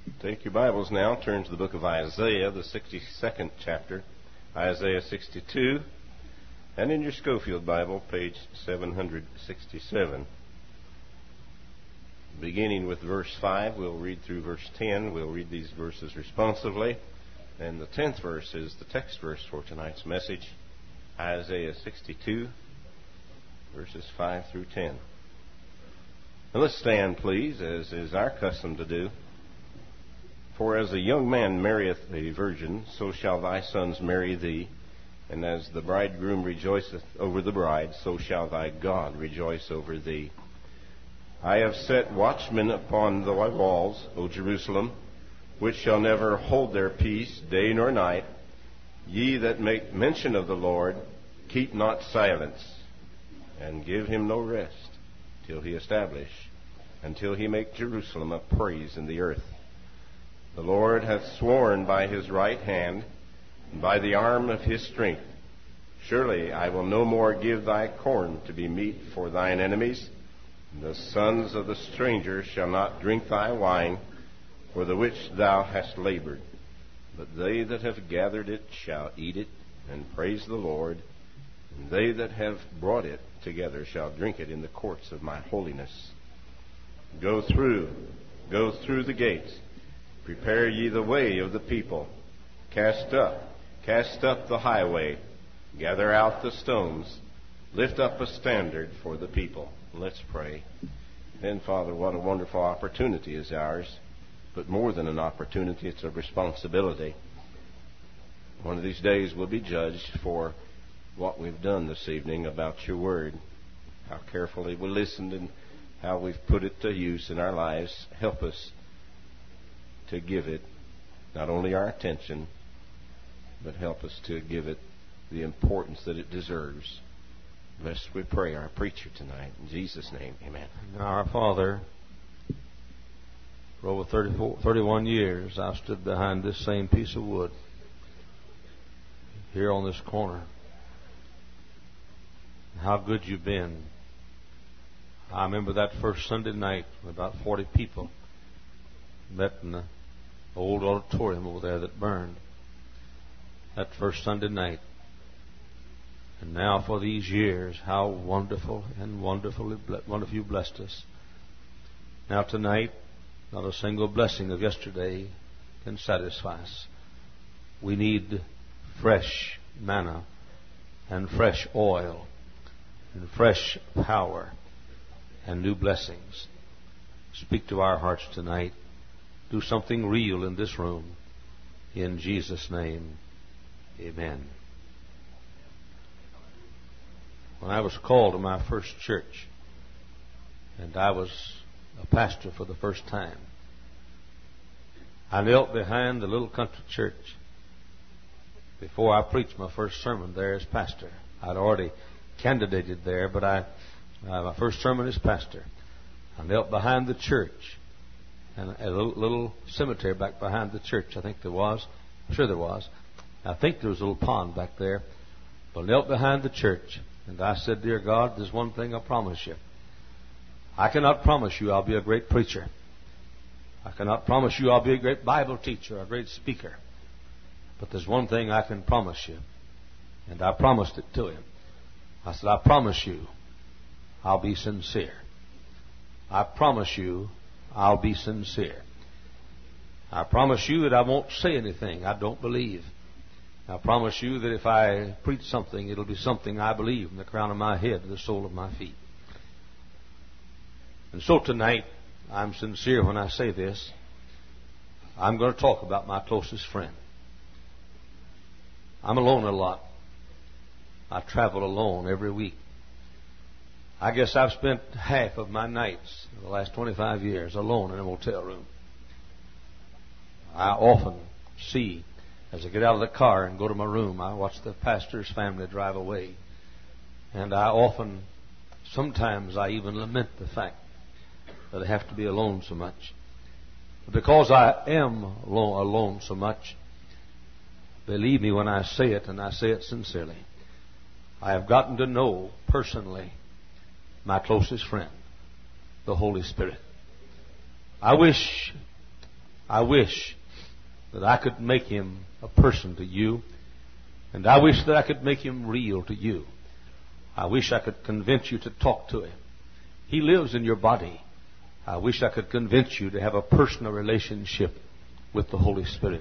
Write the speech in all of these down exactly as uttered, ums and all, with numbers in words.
Take your Bibles now, turn to the book of Isaiah, the sixty-second chapter, Isaiah sixty-two, and in your Schofield Bible, page seven sixty-seven. Beginning with verse five, we'll read through verse ten. We'll read these verses responsively. And the tenth verse is the text verse for tonight's message, Isaiah sixty-two, verses five through ten. Now let's stand, please, as is our custom to do. For as a young man marrieth a virgin, so shall thy sons marry thee. And as the bridegroom rejoiceth over the bride, so shall thy God rejoice over thee. I have set watchmen upon the walls, O Jerusalem, which shall never hold their peace day nor night. Ye that make mention of the Lord, keep not silence, and give him no rest, till he establish, until he make Jerusalem a praise in the earth. The Lord hath sworn by his right hand, and by the arm of his strength. Surely I will no more give thy corn to be meat for thine enemies. And the sons of the stranger shall not drink thy wine, for the which thou hast labored. But they that have gathered it shall eat it, and praise the Lord. And they that have brought it together shall drink it in the courts of my holiness. Go through, go through the gates. Prepare ye the way of the people. Cast up, cast up the highway. Gather out the stones. Lift up a standard for the people. Let's pray. And Father, what a wonderful opportunity is ours. But more than an opportunity, it's a responsibility. One of these days we'll be judged for what we've done this evening about your word. How carefully we listened and how we've put it to use in our lives. Help us to give it not only our attention, but help us to give it the importance that it deserves. Bless, we pray, our preacher tonight. In Jesus' name, amen. Now, our Father, for over thirty-four, thirty-one years, I've stood behind this same piece of wood here on this corner. How good you've been. I remember that first Sunday night, about forty people met in the old auditorium over there that burned. That first Sunday night. And now for these years, how wonderful and wonderfully wonderful you blessed us. Now tonight, not a single blessing of yesterday can satisfy us. We need fresh manna and fresh oil and fresh power and new blessings. Speak to our hearts tonight. Do something real in this room. In Jesus' name, amen. When I was called to my first church, and I was a pastor for the first time, I knelt behind the little country church before I preached my first sermon there as pastor. I'd already candidated there, but I, uh, my first sermon as pastor. I knelt behind the church, and a little, little cemetery back behind the church, I think there was. I'm sure there was. I think there was a little pond back there. But I knelt behind the church, and I said, Dear God, there's one thing I promise you. I cannot promise you I'll be a great preacher. I cannot promise you I'll be a great Bible teacher, a great speaker. But there's one thing I can promise you. And I promised it to him. I said, I promise you I'll be sincere. I promise you I'll be sincere. I promise you that I won't say anything I don't believe. I promise you that if I preach something, it'll be something I believe from the crown of my head to the sole of my feet. And so tonight, I'm sincere when I say this. I'm going to talk about my closest friend. I'm alone a lot. I travel alone every week. I guess I've spent half of my nights in the last twenty-five years alone in a motel room. I often see, as I get out of the car and go to my room, I watch the pastor's family drive away. And I often, sometimes I even lament the fact that I have to be alone so much. But because I am alone, alone so much, believe me when I say it, and I say it sincerely, I have gotten to know personally my closest friend, the Holy Spirit. I wish I wish that I could make him a person to you, and I wish that I could make him real to you. I wish I could convince you to talk to him. He lives in your body. I wish I could convince you to have a personal relationship with the Holy Spirit.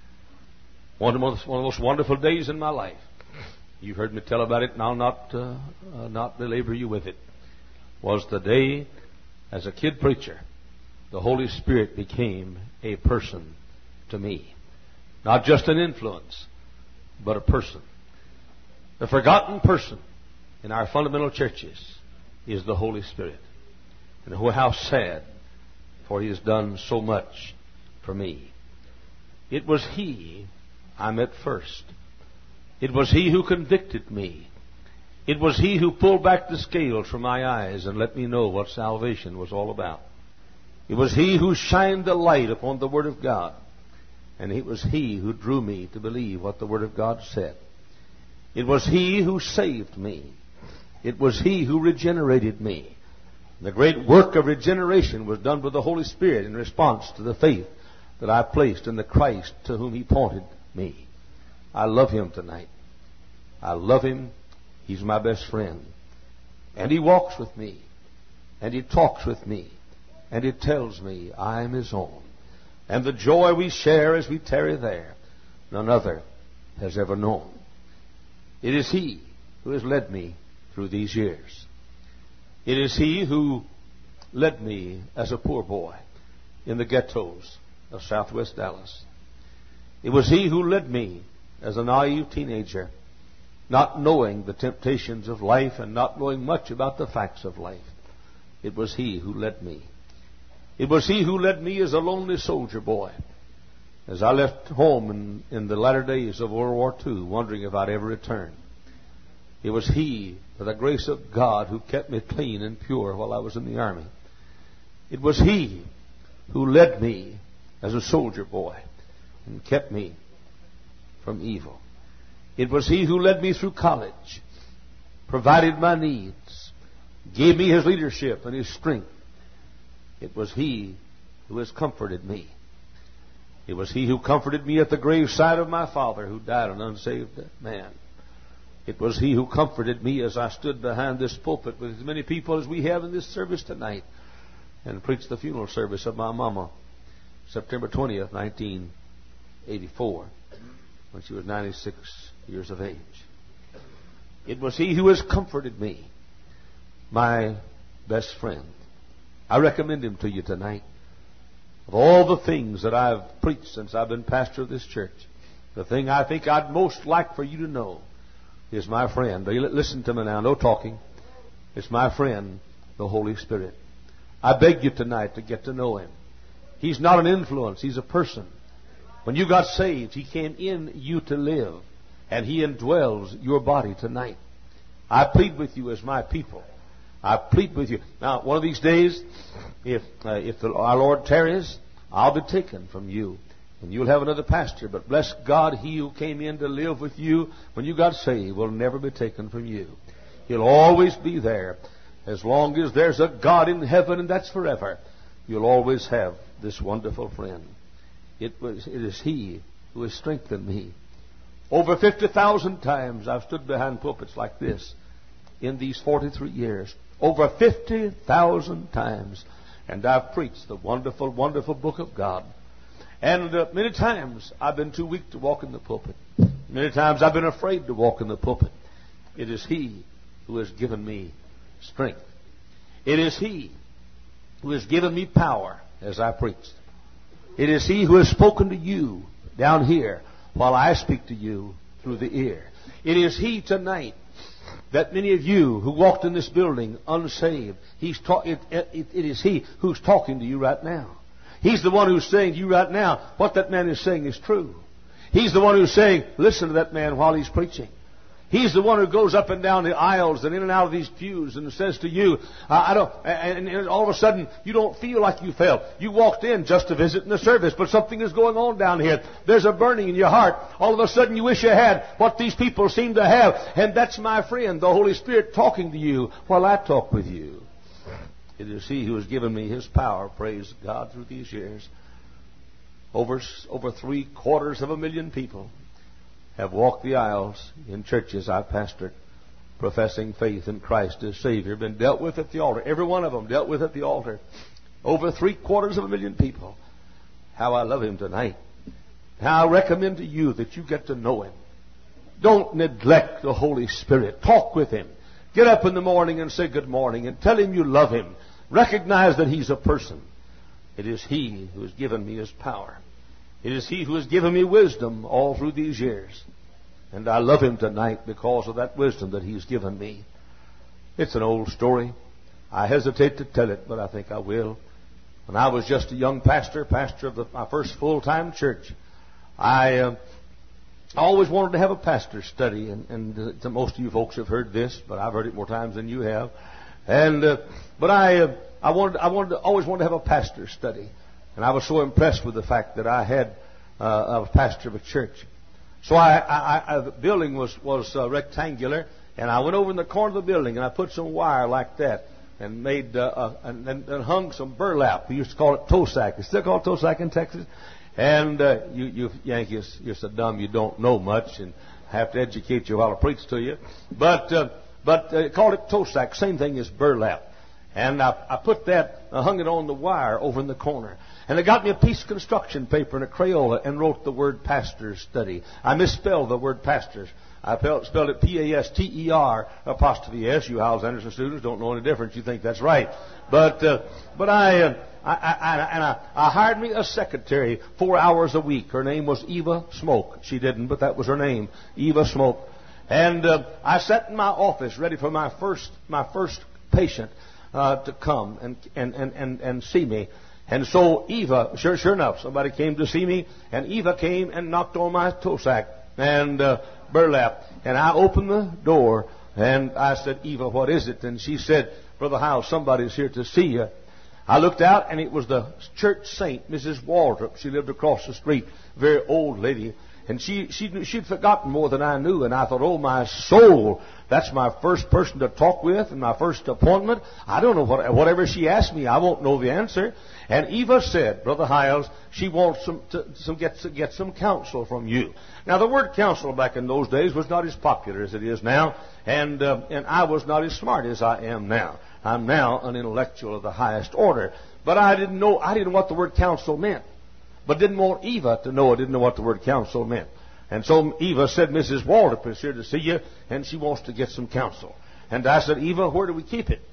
One of the most, one of the most wonderful days in my life. You've heard me tell about it, and I'll not, uh, uh, not belabor you with it. Was the day, as a kid preacher, the Holy Spirit became a person to me. Not just an influence, but a person. The forgotten person in our fundamental churches is the Holy Spirit. And oh, how sad, for He has done so much for me. It was He I met first. It was He who convicted me. It was He who pulled back the scales from my eyes and let me know what salvation was all about. It was He who shined the light upon the Word of God. And it was He who drew me to believe what the Word of God said. It was He who saved me. It was He who regenerated me. The great work of regeneration was done by the Holy Spirit in response to the faith that I placed in the Christ to whom He pointed me. I love Him tonight. I love Him. He's my best friend. And He walks with me. And He talks with me. And He tells me I am His own. And the joy we share as we tarry there, none other has ever known. It is He who has led me through these years. It is He who led me as a poor boy in the ghettos of southwest Dallas. It was He who led me as a naive teenager, not knowing the temptations of life and not knowing much about the facts of life. It was He who led me. It was He who led me as a lonely soldier boy, as I left home in, in the latter days of World War Two, wondering if I'd ever return. It was He, by the grace of God, who kept me clean and pure while I was in the army. It was He who led me as a soldier boy and kept me from evil. It was He who led me through college, provided my needs, gave me His leadership and His strength. It was He who has comforted me. It was He who comforted me at the graveside of my father who died an unsaved man. It was He who comforted me as I stood behind this pulpit with as many people as we have in this service tonight and preached the funeral service of my mama, September twentieth, nineteen eighty-four, when she was ninety-six years of age. It was He who has comforted me, my best friend. I recommend Him to you tonight. Of all the things that I've preached since I've been pastor of this church, the thing I think I'd most like for you to know is my friend. Listen to me now, no talking. It's my friend, the Holy Spirit. I beg you tonight to get to know Him. He's not an influence, He's a person. When you got saved, He came in you to live, and He indwells your body tonight. I plead with you as my people. I plead with you. Now, one of these days, if uh, if the, our Lord tarries, I'll be taken from you, and you'll have another pastor. But bless God, He who came in to live with you when you got saved will never be taken from you. He'll always be there. As long as there's a God in heaven, and that's forever, you'll always have this wonderful friend. It was, it is He who has strengthened me. Over fifty thousand times I've stood behind pulpits like this in these forty-three years. Over fifty thousand times. And I've preached the wonderful, wonderful book of God. And uh, many times I've been too weak to walk in the pulpit. Many times I've been afraid to walk in the pulpit. It is He who has given me strength. It is He who has given me power as I preached. It is He who has spoken to you down here while I speak to you through the ear. It is He tonight that many of you who walked in this building unsaved, he's ta- it, it, it is He who's talking to you right now. He's the one who's saying to you right now, what that man is saying is true. He's the one who's saying, listen to that man while he's preaching. He's the one who goes up and down the aisles and in and out of these pews and says to you, I, I don't, and, and all of a sudden you don't feel like you felt. You walked in just to visit in the service, but something is going on down here. There's a burning in your heart. All of a sudden you wish you had what these people seem to have. And that's my friend, the Holy Spirit, talking to you while I talk with you. It is He who has given me His power, praise God, through these years. over, over three quarters of a million people have walked the aisles in churches I've pastored, professing faith in Christ as Savior, been dealt with at the altar. Every one of them dealt with at the altar. Over three quarters of a million people. How I love Him tonight. How I recommend to you that you get to know Him. Don't neglect the Holy Spirit. Talk with Him. Get up in the morning and say good morning and tell Him you love Him. Recognize that He's a person. It is He who has given me His power. It is He who has given me wisdom all through these years. And I love Him tonight because of that wisdom that He's given me. It's an old story. I hesitate to tell it, but I think I will. When I was just a young pastor, pastor of the, my first full-time church, I uh, always wanted to have a pastor's study. And, and uh, most of you folks have heard this, but I've heard it more times than you have. And uh, but I, uh, I wanted, I wanted, to, always wanted to have a pastor's study. And I was so impressed with the fact that I had uh, a pastor of a church. So I, I, I, the building was, was uh, rectangular, and I went over in the corner of the building, and I put some wire like that, and made uh, uh, and, and, and hung some burlap. We used to call it toe sack. It's still called toe sack in Texas. And uh, you, you Yankees, you're so dumb you don't know much, and I have to educate you while I preach to you. But uh, but uh, called it toe sack. Same thing as burlap. And I, I put that, I hung it on the wire over in the corner. And they got me a piece of construction paper and a Crayola and wrote the word pastor's study. I misspelled the word pastors. I spelled it P A S T E R apostrophe S. You Howells Anderson students don't know any difference. You think that's right. But uh, but I, uh, I, I, I and I, I hired me a secretary four hours a week. Her name was Eva Smoke. She didn't, but that was her name, Eva Smoke. And uh, I sat in my office ready for my first my first patient uh, to come and and, and, and and see me. And so Eva, sure, sure enough, somebody came to see me, and Eva came and knocked on my toe sack and uh, burlap. And I opened the door, and I said, Eva, what is it? And she said, Brother Howells, somebody's here to see you. I looked out, and it was the church saint, Missus Waldrop. She lived across the street, very old lady. And she, she, she'd forgotten more than I knew. And I thought, oh, my soul, that's my first person to talk with and my first appointment. I don't know what, whatever she asked me, I won't know the answer. And Eva said, Brother Howells, she wants some, to, some get, to get some counsel from you. Now, the word counsel back in those days was not as popular as it is now. And, uh, and I was not as smart as I am now. I'm now an intellectual of the highest order. But I didn't know, I didn't know what the word counsel meant. But didn't want Eva to know. I didn't know what the word counsel meant. And so Eva said, Missus Waldrop is here to see you, and she wants to get some counsel. And I said, Eva, where do we keep it?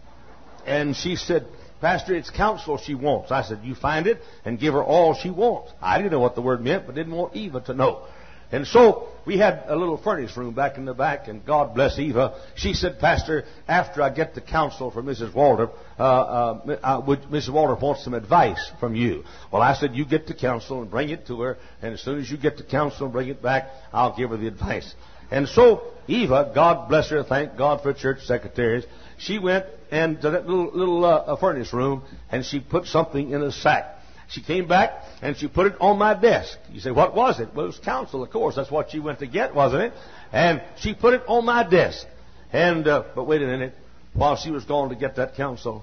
And she said, Pastor, it's counsel she wants. I said, you find it and give her all she wants. I didn't know what the word meant, but didn't want Eva to know. And so we had a little furnace room back in the back, and God bless Eva. She said, Pastor, after I get the counsel from Missus Waldrop, uh, uh, uh, would, Missus Waldrop wants some advice from you. Well, I said, you get the counsel and bring it to her, and as soon as you get the counsel and bring it back, I'll give her the advice. And so Eva, God bless her, thank God for church secretaries, she went and to that little, little uh, furnace room, and she put something in a sack. She came back, and she put it on my desk. You say, what was it? Well, it was counsel, of course. That's what she went to get, wasn't it? And she put it on my desk. And, uh, but wait a minute. While she was going to get that counsel,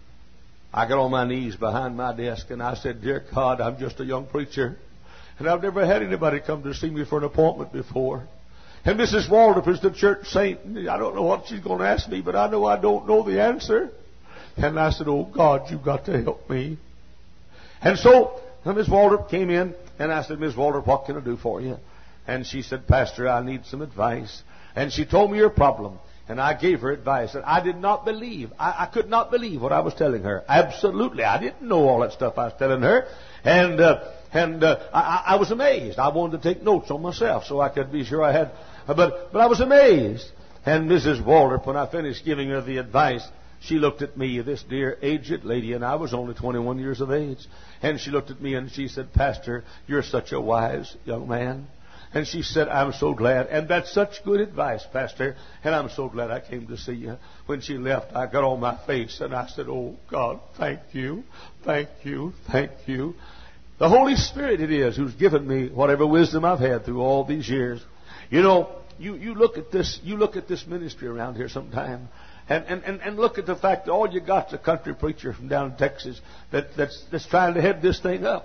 I got on my knees behind my desk, and I said, Dear God, I'm just a young preacher, and I've never had anybody come to see me for an appointment before. And Missus Waldrop is the church saint. I don't know what she's going to ask me, but I know I don't know the answer. And I said, oh, God, you've got to help me. And so Miss Waldrop came in, and I said, Miss Waldrop, what can I do for you? And she said, Pastor, I need some advice. And she told me her problem, and I gave her advice. And I did not believe, I, I could not believe what I was telling her. Absolutely. I didn't know all that stuff I was telling her. And uh, and uh, I, I was amazed. I wanted to take notes on myself so I could be sure I had. But, but I was amazed. And Missus Waldrop, when I finished giving her the advice, she looked at me, this dear aged lady, and I was only twenty-one years of age. And she looked at me and she said, Pastor, you're such a wise young man. And she said, I'm so glad. And that's such good advice, Pastor. And I'm so glad I came to see you. When she left, I got on my face and I said, oh, God, thank you, thank you, thank you. The Holy Spirit it is who's given me whatever wisdom I've had through all these years. You know, you, you look at this, you look at this ministry around here sometime. And, and, and, and look at the fact that all you got's a country preacher from down in Texas that, that's, that's trying to head this thing up.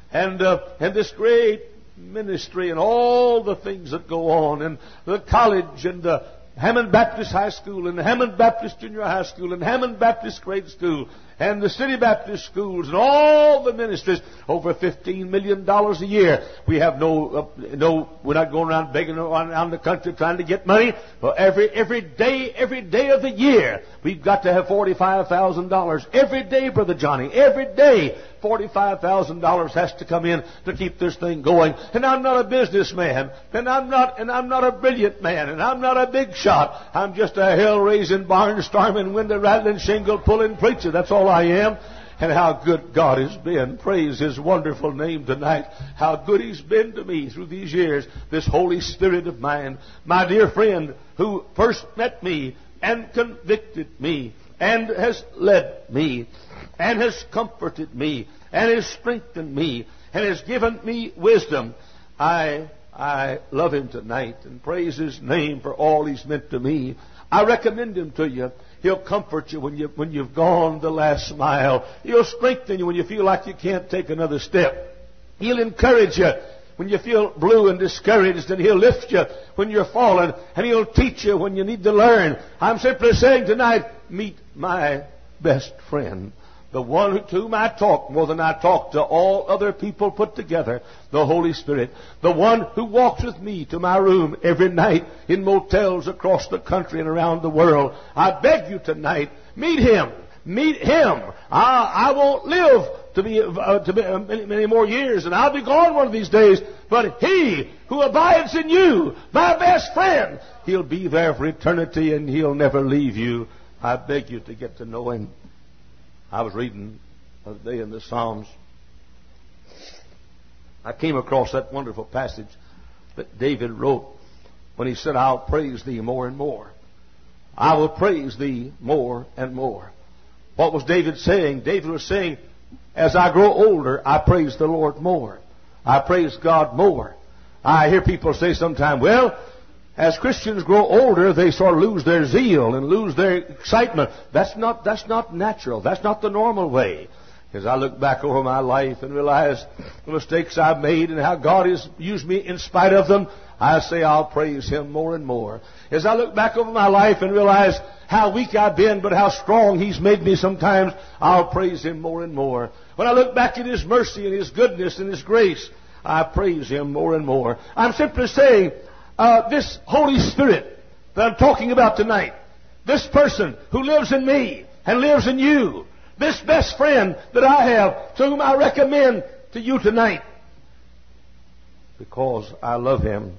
and uh, and this great ministry and all the things that go on, and the college, and the Hammond Baptist High School, and the Hammond Baptist Junior High School, and Hammond Baptist Grade School, and the City Baptist schools, and all the ministries, over fifteen million dollars a year. We have no, uh, no, we're not going around begging around, around the country trying to get money. Well, every, every day, every day of the year, we've got to have forty-five thousand dollars. Every day, Brother Johnny, every day, forty-five thousand dollars has to come in to keep this thing going. And I'm not a businessman, and I'm not, and I'm not a brilliant man, and I'm not a big shot. I'm just a hell-raising, barn-storming, window-rattling, shingle-pulling preacher. That's all I am. And how good God has been. Praise His wonderful name tonight. How good He's been to me through these years. This Holy Spirit of mine. My dear friend who first met me and convicted me and has led me and has comforted me and has strengthened me and has given me wisdom. I, I love Him tonight and praise His name for all He's meant to me. I recommend Him to you. He'll comfort you when, you when you've gone the last mile. He'll strengthen you when you feel like you can't take another step. He'll encourage you when you feel blue and discouraged, and He'll lift you when you're fallen, and He'll teach you when you need to learn. I'm simply saying tonight, meet my best friend. The one to whom I talk more than I talk to all other people put together, the Holy Spirit. The one who walks with me to my room every night in motels across the country and around the world. I beg you tonight, meet Him. Meet Him. I, I won't live to be, uh, to be uh, many, many more years, and I'll be gone one of these days. But He who abides in you, my best friend, He'll be there for eternity, and He'll never leave you. I beg you to get to know Him. I was reading the other day in the Psalms. I came across that wonderful passage that David wrote when he said, I'll praise Thee more and more. I will praise Thee more and more. What was David saying? David was saying, as I grow older, I praise the Lord more. I praise God more. I hear people say sometimes, well, as Christians grow older, they sort of lose their zeal and lose their excitement. That's not, that's not natural. That's not the normal way. As I look back over my life and realize the mistakes I've made and how God has used me in spite of them, I say I'll praise Him more and more. As I look back over my life and realize how weak I've been, but how strong He's made me sometimes, I'll praise Him more and more. When I look back at His mercy and His goodness and His grace, I praise Him more and more. I'm simply saying, Uh, this Holy Spirit that I'm talking about tonight, this person who lives in me and lives in you, this best friend that I have, to whom I recommend to you tonight, because I love Him,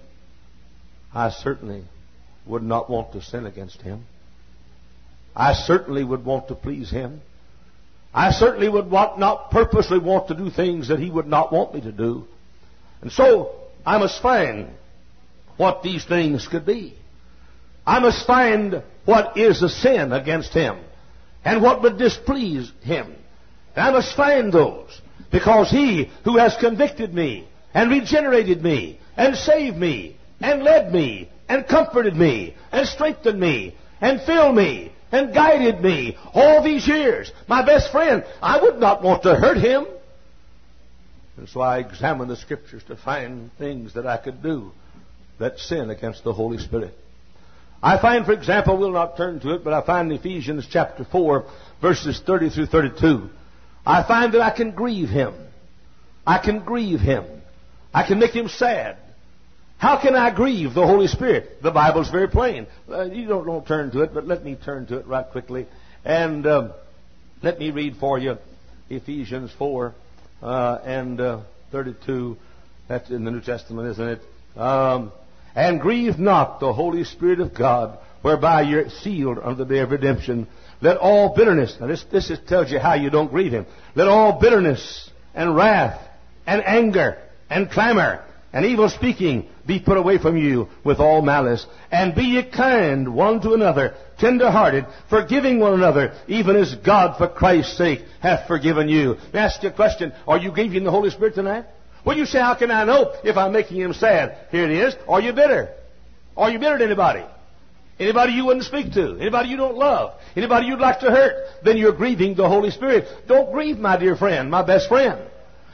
I certainly would not want to sin against Him. I certainly would want to please Him. I certainly would want, not purposely want to do things that He would not want me to do. And so I must find what these things could be. I must find what is a sin against Him and what would displease Him. And I must find those, because He who has convicted me and regenerated me and saved me and led me and comforted me and strengthened me and filled me and guided me all these years, my best friend, I would not want to hurt Him. And so I examined the Scriptures to find things that I could do that sin against the Holy Spirit. I find, for example, we'll not turn to it, but I find in Ephesians chapter four, verses thirty through thirty-two, I find that I can grieve Him. I can grieve Him. I can make Him sad. How can I grieve the Holy Spirit? The Bible's very plain. Uh, you don't, don't turn to it, but let me turn to it right quickly. And um, let me read for you Ephesians four uh, and uh, thirty-two. That's in the New Testament, isn't it? Um, and grieve not the Holy Spirit of God, whereby you're sealed unto the day of redemption. Let all bitterness, now this, this is, tells you how you don't grieve Him. Let all bitterness and wrath and anger and clamor and evil speaking be put away from you with all malice. And be ye kind one to another, tender-hearted, forgiving one another, even as God for Christ's sake hath forgiven you. Let me ask you a question. Are you grieving the Holy Spirit tonight? Well, you say, how can I know if I'm making Him sad? Here it is. Are you bitter? Are you bitter to anybody? Anybody you wouldn't speak to? Anybody you don't love? Anybody you'd like to hurt? Then you're grieving the Holy Spirit. Don't grieve, my dear friend, my best friend.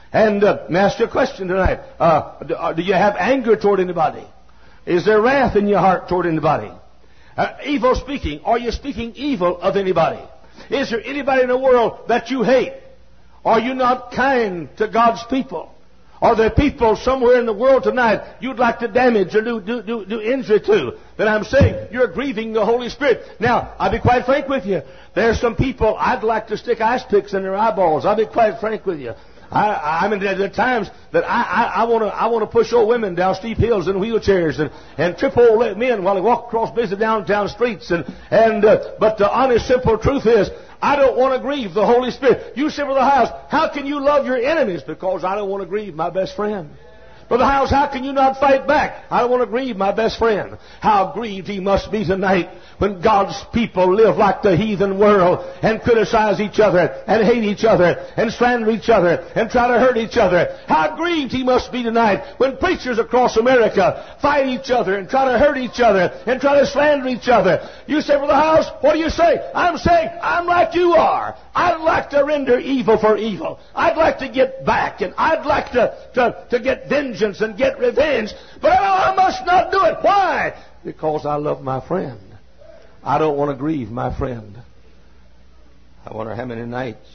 And uh, let me ask you a question tonight. Uh, do, uh, do you have anger toward anybody? Is there wrath in your heart toward anybody? Uh, evil speaking. Are you speaking evil of anybody? Is there anybody in the world that you hate? Are you not kind to God's people? Are there people somewhere in the world tonight you'd like to damage or do, do, do, do injury to? Then I'm saying you're grieving the Holy Spirit. Now, I'll be quite frank with you. There's some people I'd like to stick ice picks in their eyeballs. I'll be quite frank with you. I, I mean, there are times that I, I, I want to I want to push old women down steep hills in wheelchairs and, and trip old men while they walk across busy downtown streets. And, and uh, but the honest, simple truth is, I don't want to grieve the Holy Spirit. You say, Brother Hiles, how can you love your enemies? Because I don't want to grieve my best friend. Brother Hiles, how can you not fight back? I don't want to grieve my best friend. How grieved he must be tonight when God's people live like the heathen world and criticize each other and hate each other and slander each other and try to hurt each other. How grieved he must be tonight when preachers across America fight each other and try to hurt each other and try to slander each other. You say, Brother Hiles, what do you say? I'm saying, I'm like you are. I'd like to render evil for evil. I'd like to get back, and I'd like to, to, to get vengeance and get revenge. But I, I must not do it. Why? Because I love my friend. I don't want to grieve my friend. I wonder how many nights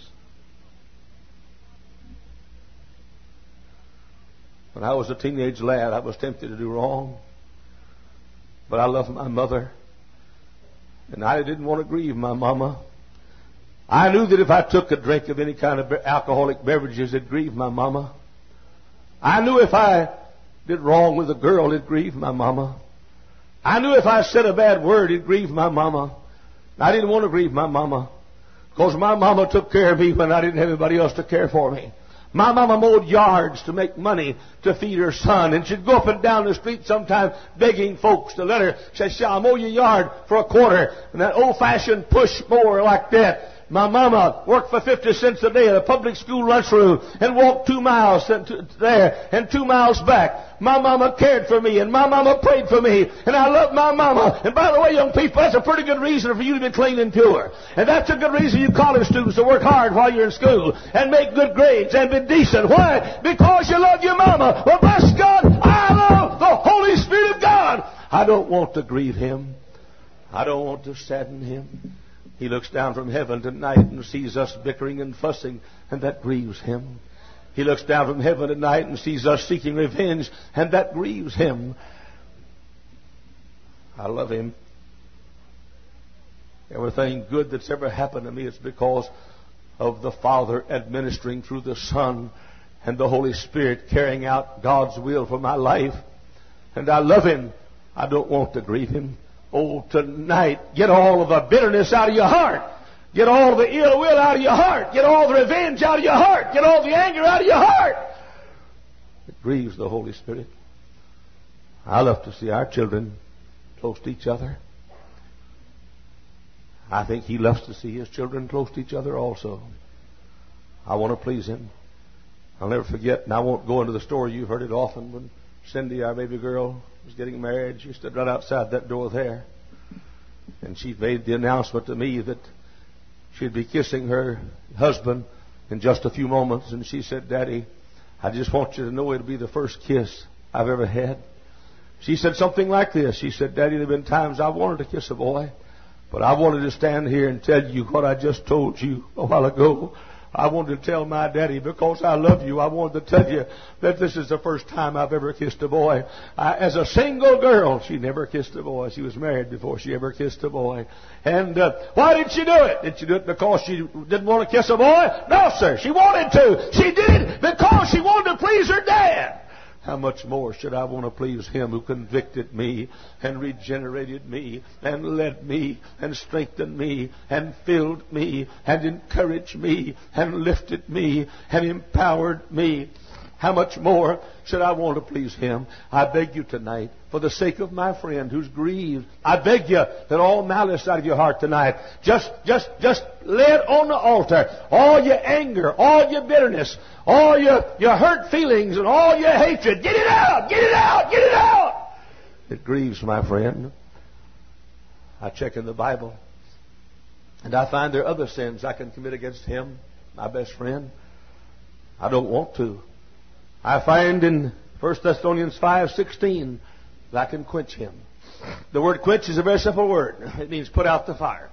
when I was a teenage lad I was tempted to do wrong. But I love my mother. And I didn't want to grieve my mama. I knew that if I took a drink of any kind of alcoholic beverages, it'd grieve my mama. I knew if I did wrong with a girl, it'd grieve my mama. I knew if I said a bad word, it'd grieve my mama. I didn't want to grieve my mama, because my mama took care of me when I didn't have anybody else to care for me. My mama mowed yards to make money to feed her son, and she'd go up and down the street sometimes begging folks to let her. Say, "Shall I mow your yard for a quarter?" And that old-fashioned push mower like that. My mama worked for fifty cents a day at a public school lunchroom and walked two miles there and two miles back. My mama cared for me, and my mama prayed for me, and I love my mama. And by the way, young people, that's a pretty good reason for you to be clean and pure. And that's a good reason you college students to work hard while you're in school and make good grades and be decent. Why? Because you love your mama. Well, bless God, I love the Holy Spirit of God. I don't want to grieve Him. I don't want to sadden Him. He looks down from heaven tonight and sees us bickering and fussing, and that grieves Him. He looks down from heaven tonight and sees us seeking revenge, and that grieves Him. I love Him. Everything good that's ever happened to me is because of the Father administering through the Son and the Holy Spirit carrying out God's will for my life. And I love Him. I don't want to grieve Him. Oh, tonight, get all of the bitterness out of your heart. Get all the ill will out of your heart. Get all the revenge out of your heart. Get all the anger out of your heart. It grieves the Holy Spirit. I love to see our children close to each other. I think He loves to see His children close to each other also. I want to please Him. I'll never forget, and I won't go into the story. You've heard it often. When Cindy, our baby girl, was getting married, she stood right outside that door there. And she made the announcement to me that she'd be kissing her husband in just a few moments. And she said, "Daddy, I just want you to know it'll be the first kiss I've ever had." She said something like this. She said, "Daddy, there have been times I wanted to kiss a boy, but I wanted to stand here and tell you what I just told you a while ago. I wanted to tell my daddy because I love you. I wanted to tell you that this is the first time I've ever kissed a boy. I, as a single girl, she never kissed a boy. She was married before she ever kissed a boy. And uh, why did she do it? Did she do it because she didn't want to kiss a boy? No, sir. She wanted to. She did it because she wanted to please her dad. How much more should I want to please Him who convicted me and regenerated me and led me and strengthened me and filled me and encouraged me and lifted me and empowered me? How much more should I want to please Him? I beg you tonight, for the sake of my friend who's grieved, I beg you that all malice out of your heart tonight, just, just, just lay it on the altar. All your anger, all your bitterness, all your, your hurt feelings and all your hatred, get it out, get it out, get it out. It grieves my friend. I check in the Bible, and I find there are other sins I can commit against Him, my best friend. I don't want to. I find in First Thessalonians five sixteen that I can quench him. The word quench is a very simple word. It means put out the fire.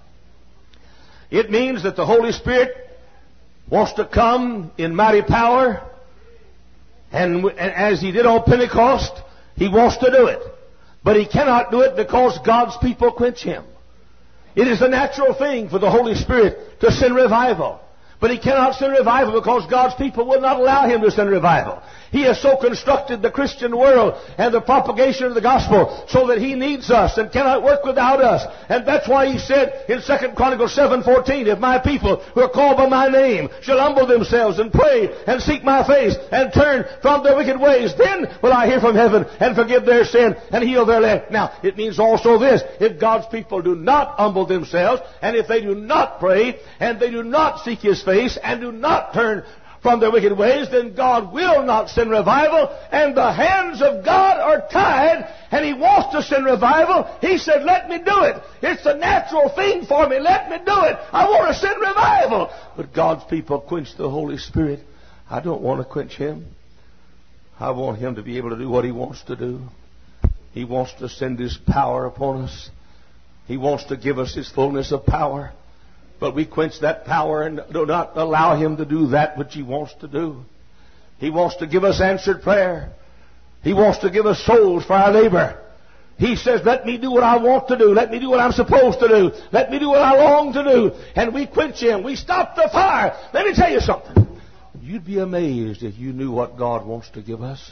It means that the Holy Spirit wants to come in mighty power, and, and as He did on Pentecost, He wants to do it. But He cannot do it because God's people quench Him. It is a natural thing for the Holy Spirit to send revival. But He cannot send revival because God's people will not allow Him to send revival. He has so constructed the Christian world and the propagation of the gospel so that He needs us and cannot work without us. And that's why He said in Second Chronicles seven fourteen, if my people who are called by my name shall humble themselves and pray and seek my face and turn from their wicked ways, then will I hear from heaven and forgive their sin and heal their land. Now, it means also this: if God's people do not humble themselves, and if they do not pray, and they do not seek His face, and do not turn from their wicked ways, then God will not send revival, and the hands of God are tied, and He wants to send revival. He said, let me do it. It's a natural thing for me. Let me do it. I want to send revival. But God's people quench the Holy Spirit. I don't want to quench Him. I want Him to be able to do what He wants to do. He wants to send His power upon us. He wants to give us His fullness of power. But we quench that power and do not allow Him to do that which He wants to do. He wants to give us answered prayer. He wants to give us souls for our labor. He says, let me do what I want to do. Let me do what I'm supposed to do. Let me do what I long to do. And we quench Him. We stop the fire. Let me tell you something. You'd be amazed if you knew what God wants to give us.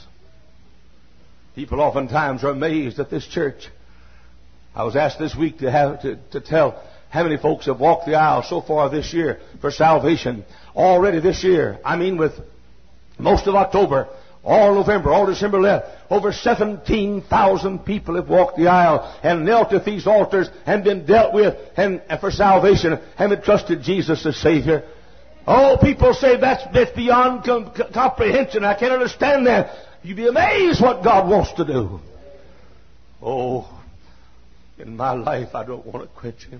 People oftentimes are amazed at this church. I was asked this week to have to, to tell how many folks have walked the aisle so far this year for salvation. Already this year, I mean with most of October, all November, all December left, over seventeen thousand people have walked the aisle and knelt at these altars and been dealt with and, and for salvation, haven't trusted Jesus as Savior. Oh, people say that's, that's beyond com- comprehension. I can't understand that. You'd be amazed what God wants to do. Oh, in my life, I don't want to quench Him.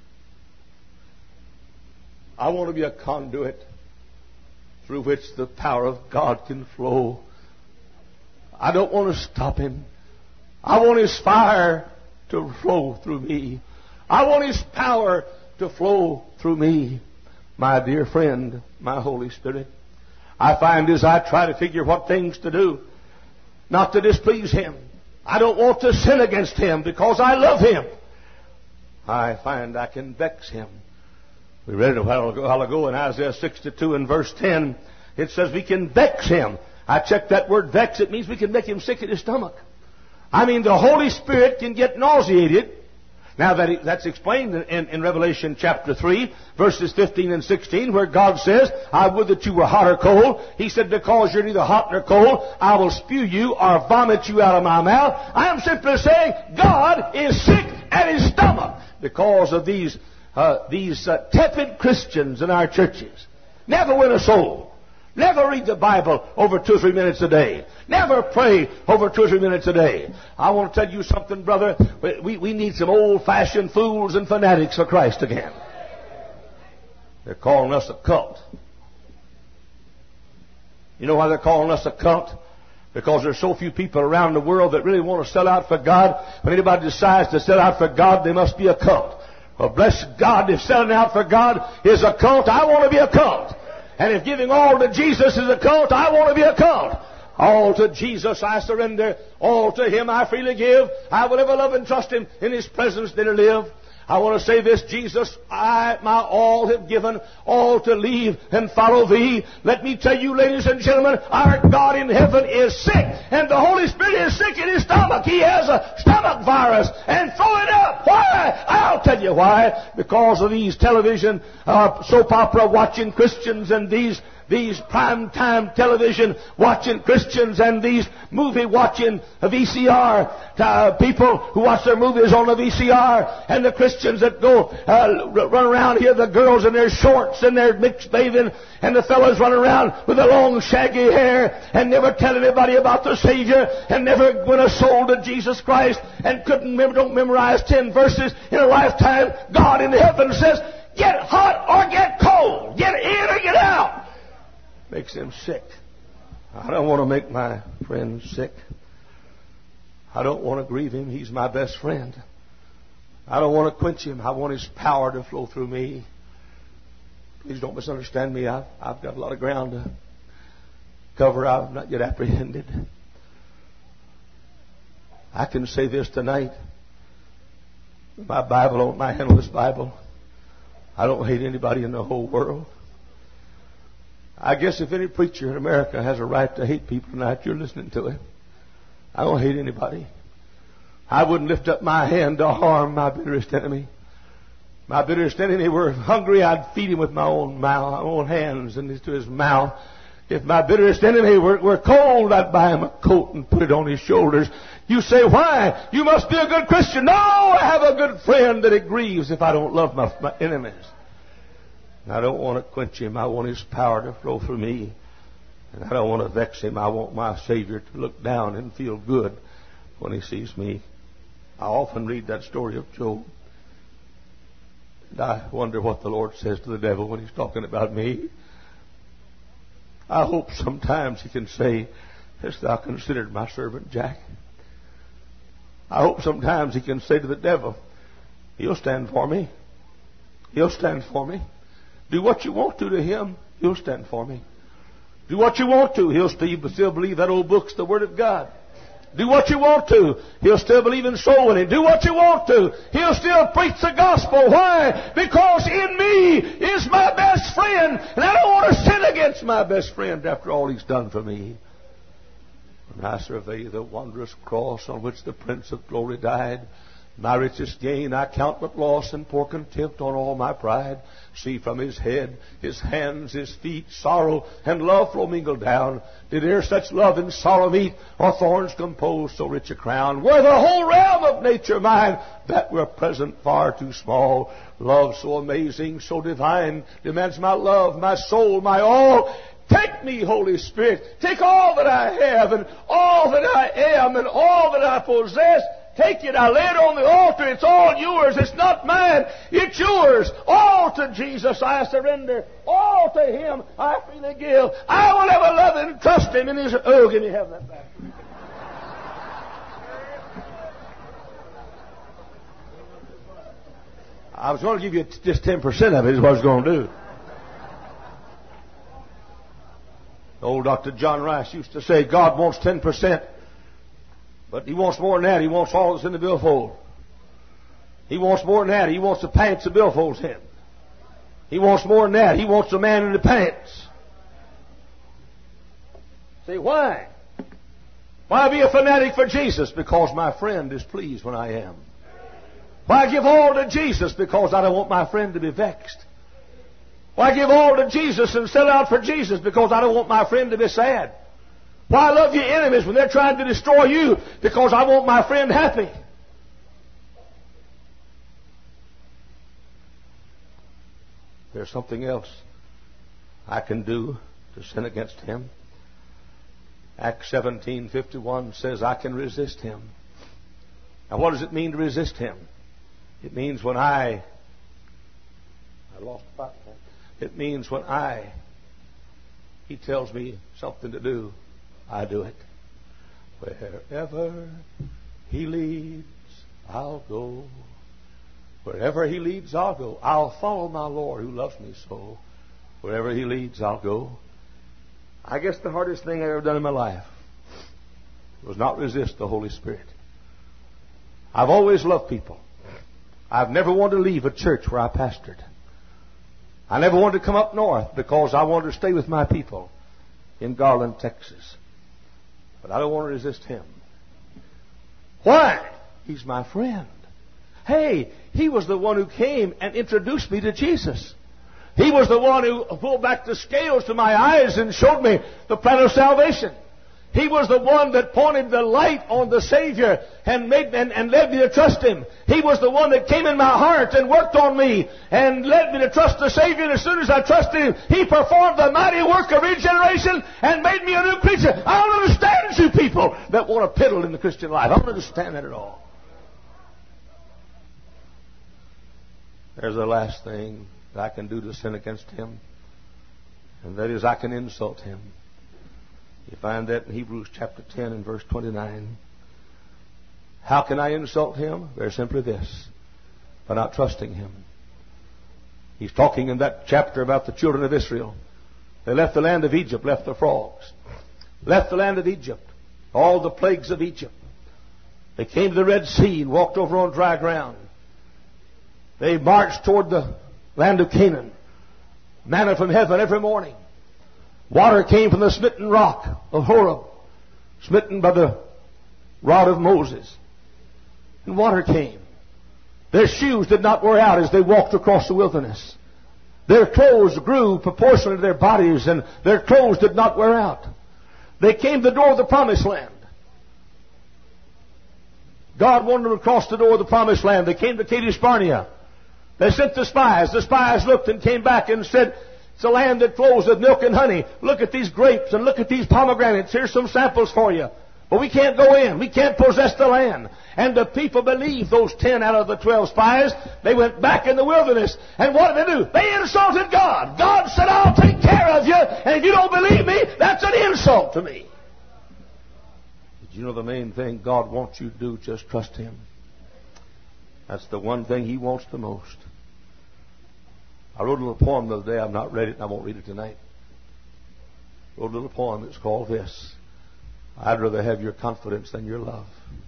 I want to be a conduit through which the power of God can flow. I don't want to stop Him. I want His fire to flow through me. I want His power to flow through me. My dear friend, my Holy Spirit, I find as I try to figure what things to do, not to displease Him. I don't want to sin against Him because I love Him. I find I can vex Him. We read it a while ago, a while ago in Isaiah sixty-two and verse ten. It says we can vex Him. I checked that word vex. It means we can make Him sick at His stomach. I mean, the Holy Spirit can get nauseated. Now, that that's explained in, in, in Revelation chapter three, verses fifteen and sixteen, where God says, I would that you were hot or cold. He said, because you're neither hot nor cold, I will spew you or vomit you out of my mouth. I am simply saying, God is sick at His stomach because of these uh, these uh, tepid Christians in our churches. Never win a soul. Never read the Bible over two or three minutes a day. Never pray over two or three minutes a day. I want to tell you something, brother. We, we need some old-fashioned fools and fanatics for Christ again. They're calling us a cult. You know why they're calling us a cult? Because there's so few people around the world that really want to sell out for God. When anybody decides to sell out for God, they must be a cult. Well, bless God, if selling out for God is a cult, I want to be a cult. And if giving all to Jesus is a cult, I want to be a cult. All to Jesus I surrender. All to Him I freely give. I will ever love and trust Him. In His presence did I live. I want to say this, Jesus, I my all have given, all to leave and follow Thee. Let me tell you, ladies and gentlemen, our God in heaven is sick, and the Holy Spirit is sick in His stomach. He has a stomach virus, and throw it up. Why? I'll tell you why. Because of these television, uh, soap opera watching Christians and these These prime-time television watching Christians and these movie watching V C R uh, people who watch their movies on the V C R, and the Christians that go uh, run around here, the girls in their shorts and their mixed bathing, and the fellas run around with their long shaggy hair and never tell anybody about the Savior and never win a soul to Jesus Christ and couldn't remember, don't memorize ten verses in a lifetime. God in heaven says, get hot or get cold. Get in or get out. makes him sick. I don't want to make my friend sick. I don't want to grieve him. He's my best friend. I don't want to quench him. I want his power to flow through me. Please don't misunderstand me. I've, I've got a lot of ground to cover. I've not yet apprehended. I can say this tonight. My Bible, my handle this Bible. I don't hate anybody in the whole world. I guess if any preacher in America has a right to hate people tonight, you're listening to him. I don't hate anybody. I wouldn't lift up my hand to harm my bitterest enemy. My bitterest enemy were hungry, I'd feed him with my own mouth, my own hands and to his mouth. If my bitterest enemy were, were cold, I'd buy him a coat and put it on his shoulders. You say, why? You must be a good Christian. No, I have a good friend that it grieves if I don't love my, my enemies. And I don't want to quench him. I want his power to flow through me. And I don't want to vex him. I want my Savior to look down and feel good when he sees me. I often read that story of Job. And I wonder what the Lord says to the devil when he's talking about me. I hope sometimes he can say, hast thou considered my servant Jack? I hope sometimes he can say to the devil, he'll stand for me. He'll stand for me. Do what you want to to him, he'll stand for me. Do what you want to, he'll still believe that old book's the Word of God. Do what you want to, he'll still believe in soul winning. Do what you want to, he'll still preach the gospel. Why? Because in me is my best friend, and I don't want to sin against my best friend after all he's done for me. When I survey the wondrous cross on which the Prince of Glory died, my richest gain I count but loss and pour contempt on all my pride. See from his head, his hands, his feet, sorrow and love flow mingled down. Did e'er such love and sorrow meet, or thorns compose so rich a crown? Were the whole realm of nature mine, that were present far too small. Love so amazing, so divine, demands my love, my soul, my all. Take me, Holy Spirit. Take all that I have and all that I am and all that I possess. Take it. I lay it on the altar. It's all yours. It's not mine. It's yours. All to Jesus I surrender. All to Him I freely give. I will ever love and trust Him in His... Oh, give me heaven that back. I was going to give you just ten percent of it is what I was going to do. Old Doctor John Rice used to say, God wants ten percent. But He wants more than that. He wants all that's in the billfold. He wants more than that. He wants the pants the billfold's in. He wants more than that. He wants the man in the pants. Say, why? Why be a fanatic for Jesus? Because my friend is pleased when I am. Why give all to Jesus? Because I don't want my friend to be vexed. Why give all to Jesus and sell out for Jesus? Because I don't want my friend to be sad. Why love your enemies when they're trying to destroy you? Because I want my friend happy. There's something else I can do to sin against Him. Acts seventeen fifty-one says I can resist Him. Now what does it mean to resist Him? It means when I... I lost the platform. It means when I... He tells me something to do, I do it. Wherever He leads, I'll go. Wherever He leads, I'll go. I'll follow my Lord who loves me so. Wherever He leads, I'll go. I guess the hardest thing I've ever done in my life was not resist the Holy Spirit. I've always loved people. I've never wanted to leave a church where I pastored. I never wanted to come up north because I wanted to stay with my people in Garland, Texas. But I don't want to resist Him. Why? He's my friend. Hey, He was the one who came and introduced me to Jesus. He was the one who pulled back the scales to my eyes and showed me the plan of salvation. He was the one that pointed the light on the Savior and made and, and led me to trust Him. He was the one that came in my heart and worked on me and led me to trust the Savior. And as soon as I trusted Him, He performed the mighty work of regeneration and made me a new creature. I don't understand you people that want to piddle in the Christian life. I don't understand that at all. There's the last thing that I can do to sin against Him. And that is, I can insult him. You find that in Hebrews chapter ten and verse twenty-nine. How can I insult him? Very simply this: by not trusting him. He's talking in that chapter about the children of Israel. They left the land of Egypt, left the frogs, left the land of Egypt, all the plagues of Egypt. They came to the Red Sea and walked over on dry ground. They marched toward the land of Canaan. Manna from heaven every morning. Water came from the smitten rock of Horeb, smitten by the rod of Moses. And water came. Their shoes did not wear out as they walked across the wilderness. Their clothes grew proportionally to their bodies, and their clothes did not wear out. They came to the door of the promised land. God wanted them to cross the door of the promised land. They came to Kadesh Barnea. They sent the spies. The spies looked and came back and said, it's a land that flows with milk and honey. Look at these grapes and look at these pomegranates. Here's some samples for you. But we can't go in. We can't possess the land. And the people believed those ten out of the twelve spies. They went back in the wilderness. And what did they do? They insulted God. God said, I'll take care of you. And if you don't believe me, that's an insult to me. Did you know the main thing God wants you to do? Just trust Him. That's the one thing He wants the most. I wrote a little poem the other day. I've not read it, and I won't read it tonight. I wrote a little poem that's called this: I'd rather have your confidence than your love.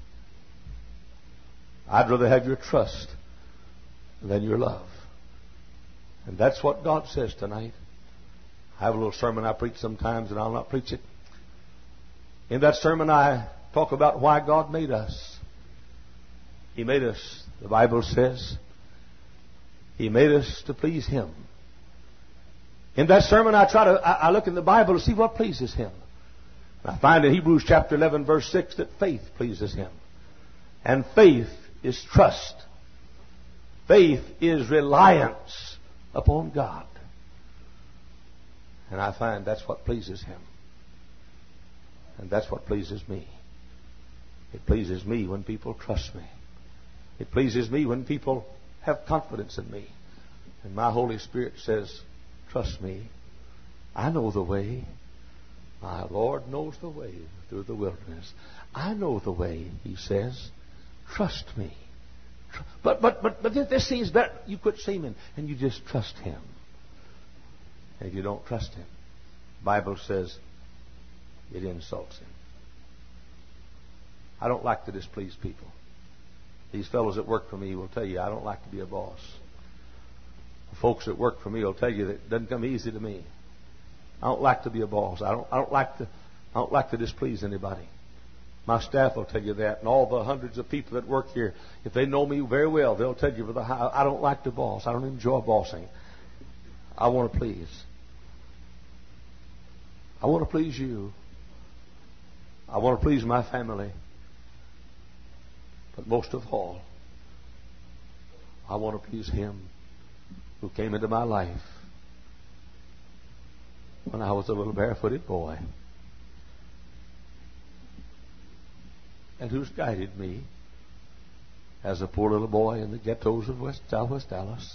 I'd rather have your trust than your love. And that's what God says tonight. I have a little sermon I preach sometimes, and I'll not preach it. In that sermon, I talk about why God made us. He made us, the Bible says, He made us to please Him. In that sermon, I try to, I, I look in the Bible to see what pleases Him. I find in Hebrews chapter eleven, verse six, that faith pleases Him. And faith is trust. Faith is reliance upon God. And I find that's what pleases Him. And that's what pleases me. It pleases me when people trust me. It pleases me when people have confidence in me. And my Holy Spirit says, trust me. I know the way. My Lord knows the way through the wilderness. I know the way, He says. Trust me. Tr- but but but but this seems better. You quit seeming and you just trust Him. And if you don't trust Him, the Bible says it insults Him. I don't like to displease people. These fellows that work for me will tell you I don't like to be a boss. The folks that work for me will tell you that it doesn't come easy to me. I don't like to be a boss. I don't. I don't like to. I don't like to displease anybody. My staff will tell you that, and all the hundreds of people that work here, if they know me very well, they'll tell you, "Brother, I don't like to boss. I don't enjoy bossing. I want to please. I want to please you. I want to please my family. But most of all, I want to please Him who came into my life when I was a little barefooted boy, and who's guided me as a poor little boy in the ghettos of West, Southwest Dallas,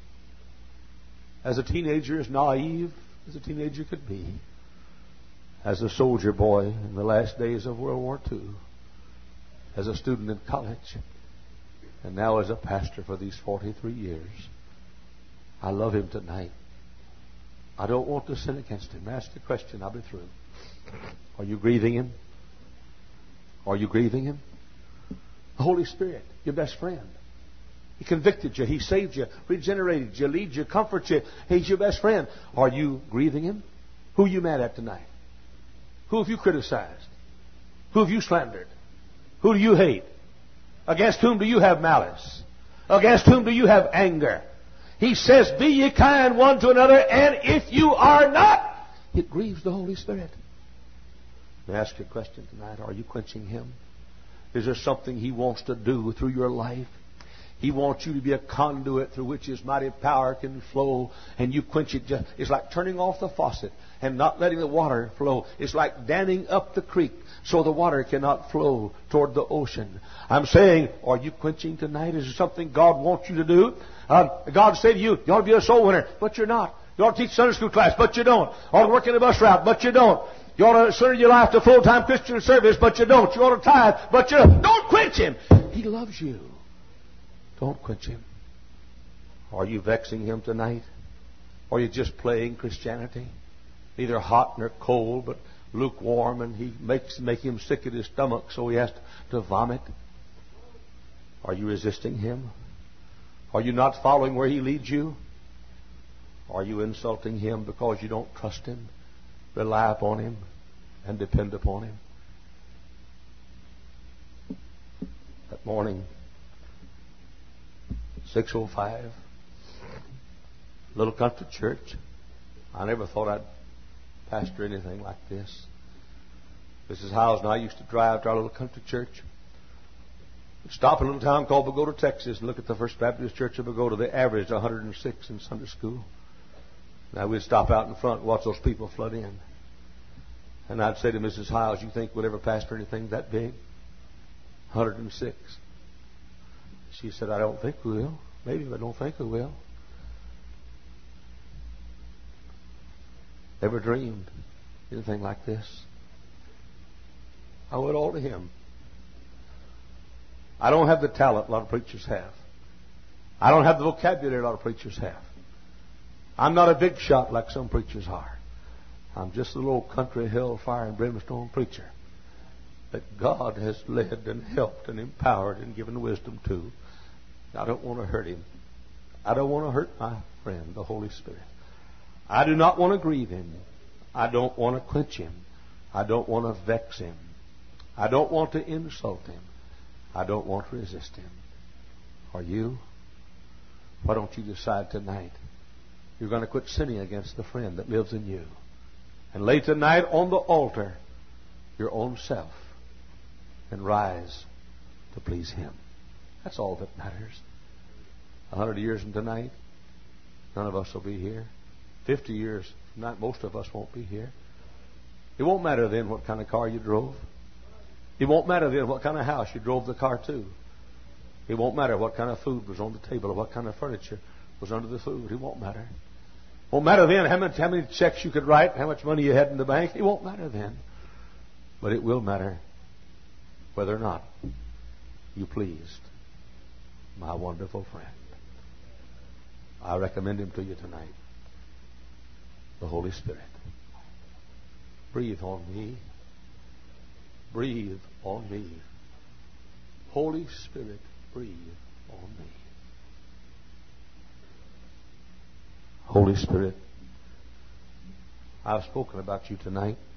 as a teenager, as naive as a teenager could be, as a soldier boy in the last days of World War Two, as a student in college, and now as a pastor for these forty-three years. I love Him tonight. I don't want to sin against Him. Ask the question, I'll be through. Are you grieving Him? Are you grieving Him? The Holy Spirit, your best friend. He convicted you. He saved you, regenerated you, leads you, comforts you. He's your best friend. Are you grieving Him? Who are you mad at tonight? Who have you criticized? Who have you slandered? Who do you hate? Against whom do you have malice? Against whom do you have anger? He says, be ye kind one to another, and if you are not, it grieves the Holy Spirit. Let me ask you a question tonight. Are you quenching Him? Is there something He wants to do through your life? He wants you to be a conduit through which His mighty power can flow, and you quench it. Just, it's like turning off the faucet and not letting the water flow. It's like damming up the creek so the water cannot flow toward the ocean. I'm saying, are you quenching tonight? Is there something God wants you to do? Uh, God said to you, you ought to be a soul winner, but you're not. You ought to teach Sunday school class, but you don't. You ought to work in the bus route, but you don't. You ought to surrender your life to full-time Christian service, but you don't. You ought to tithe, but you don't. Don't quench Him. He loves you. Don't quench Him. Are you vexing Him tonight? Or are you just playing Christianity? Neither hot nor cold, but lukewarm, and He makes make Him sick at His stomach, so He has to, to vomit. Are you resisting Him? Are you not following where He leads you? Are you insulting Him because you don't trust Him, rely upon Him, and depend upon Him? That morning, six oh five, little country church. I never thought I'd pastor anything like this. Missus Howes and I used to drive to our little country church. We'd stop in a little town called Bogota, Texas, and look at the First Baptist Church of Bogota. They averaged one hundred six in Sunday school. Now we'd stop out in front and watch those people flood in. And I'd say to Missus Howes, you think we'll ever pastor anything that big? one hundred six. She said, I don't think we will. Maybe, but I don't think we will. Never dreamed anything like this. I owe it all to Him. I don't have the talent a lot of preachers have. I don't have the vocabulary a lot of preachers have. I'm not a big shot like some preachers are. I'm just a little country hell fire and brimstone preacher that God has led and helped and empowered and given wisdom to. I don't want to hurt Him. I don't want to hurt my friend, the Holy Spirit. I do not want to grieve Him. I don't want to quench Him. I don't want to vex Him. I don't want to insult Him. I don't want to resist Him. Are you? Why don't you decide tonight you're going to quit sinning against the friend that lives in you and lay tonight on the altar your own self and rise to please Him. That's all that matters. A hundred years from tonight, none of us will be here. Fifty years from tonight, most of us won't be here. It won't matter then what kind of car you drove. It won't matter then what kind of house you drove the car to. It won't matter what kind of food was on the table or what kind of furniture was under the food. It won't matter. It won't matter then how many, how many checks you could write, how much money you had in the bank. It won't matter then. But it will matter whether or not you pleased my wonderful friend. I recommend Him to you tonight. The Holy Spirit. Breathe on me. Breathe on me. Holy Spirit, breathe on me. Holy Spirit, I've spoken about you tonight.